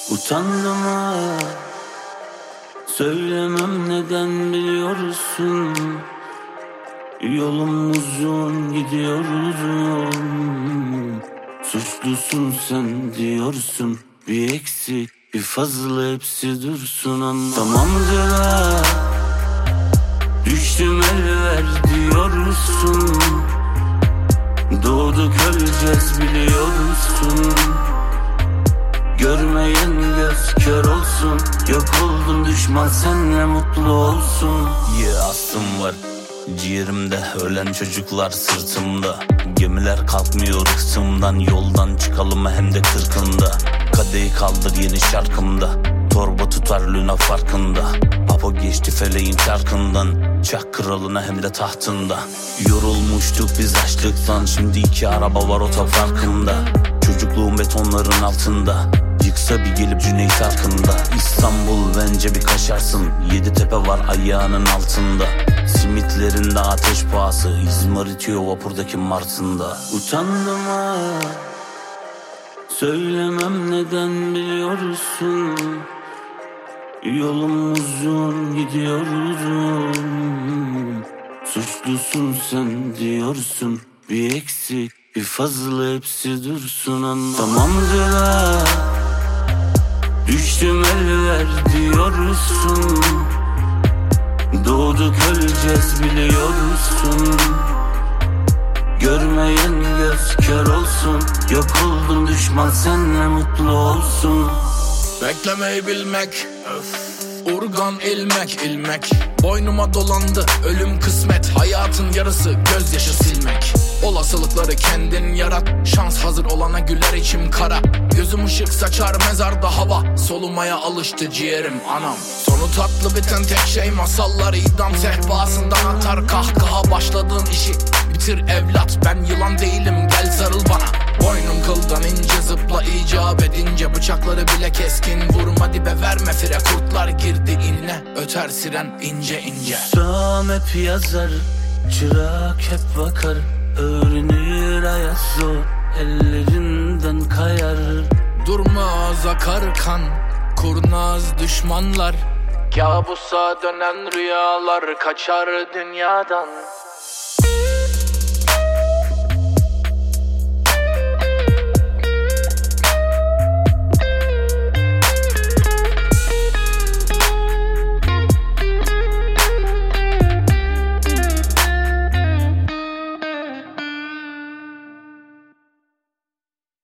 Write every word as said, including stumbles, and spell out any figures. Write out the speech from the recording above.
Utandım ha, söylemem neden biliyorsun. Yolum uzun, gidiyorum. Suçlusun sen diyorsun. Bir eksik bir fazla hepsi dursun anla. Tamamdır ha, düştüm el ver diyorsun. Doğduk öleceğiz biliyorsun. Görmeyen göz kör olsun. Yok oldum düşman senle mutlu olsun. Yeah, aslım var ciğerimde, ölen çocuklar sırtımda. Gemiler kalkmıyor kısımdan, yoldan çıkalım hem de kırkında. Kadehi kaldır yeni şarkımda, torba tutar luna farkında. Apo geçti feleğin çarkından, çak kralına hem de tahtında. Yorulmuştuk biz açlıktan, şimdi iki araba var otoparkında. Çocukluğum betonların altında, yıksa bir gelip Cüneyt Arkın'da. İstanbul bence bir kaşarsın, yedi tepe var ayağının altında. Simitlerinde ateş pahası, İzmarit vapurdaki Mars'ında. Utandım ha, söylemem neden biliyorsun. Yolum uzun, gidiyorum. Suçlusun sen diyorsun. Bir eksik bir fazla hepsi dursun anla. Tamamdır ha, düştüm el ver diyorsun. Doğduk öleceğiz biliyorsun. Görmeyen göz kör olsun. Yok oldum düşman senle mutlu olsun. Beklemeyi bilmek, öf. Urgan ilmek ilmek. Boynuma dolandı ölüm kısmet. Hayatın yarısı gözyaşı silmek. Olasılıkları kendin yarat. Şans hazır olana güler içim kara. Gözüm ışık saçar mezarda hava. Solumaya alıştı ciğerim anam. Sonu tatlı biten tek şey masallar. İdam sehpasından atar kahkaha. Başladığın işi bitir evlat. Ben yılan değilim gel sarıl bana. Boynum kıldan ince, zıpla icap edince. Bıçakları bile keskin, vurma dibe verme fire. Kurtlar girdi inle, öter siren ince ince. Ustam hep yazar, çırak hep bakar. Öğrenir ayaz o, ellerinden kayar. Durmaz akar kan, kurnaz düşmanlar. Kabusa dönen rüyalar kaçar dünyadan.